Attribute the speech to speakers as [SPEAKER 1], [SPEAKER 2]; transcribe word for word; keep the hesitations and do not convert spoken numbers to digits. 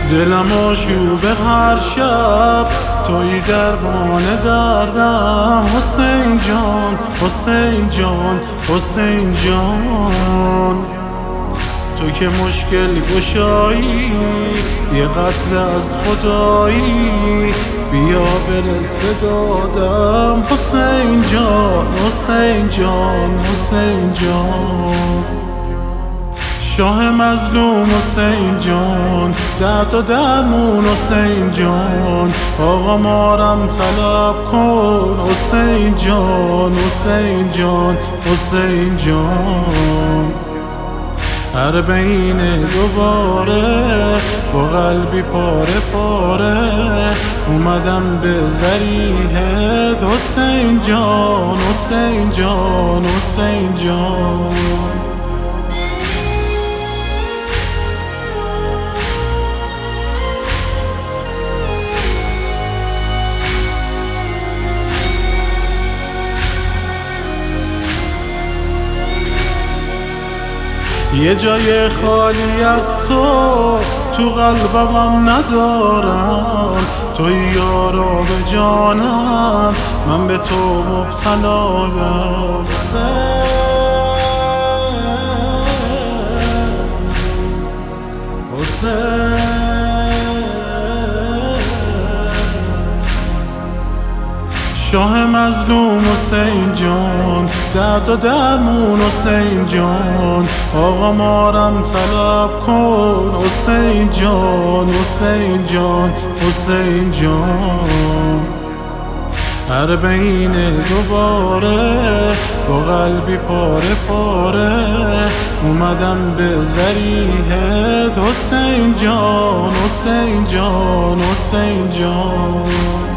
[SPEAKER 1] دلم آشوبه هر شب، توی درمان دردم. حسین جان، حسین جان، حسین جان، تو که مشکل گشایی، یه قتل از خدایی، بیا برس به دادم. حسین جان، حسین جان، حسین جان، شاه مظلوم حسین جان، درد و درمون حسین جان، آقا مارم طلب کن حسین جان، حسین جان، حسین جان. اربعین دوباره با قلبی پاره پاره اومدم به ذریحت حسین جان، حسین جان، حسین جان. یه جای خالی از تو تو قلبم ندارم، توی یارا به جانم، من به تو مبتلایم. حسین حسین شاه مظلوم حسین جان، درد و درمون حسین جان، آقا مارم طلب کن حسین جان، حسین جان، حسین جان. اربعین دوباره با قلبی پاره پاره اومدم به ذریحت حسین جان، حسین جان، حسین جان.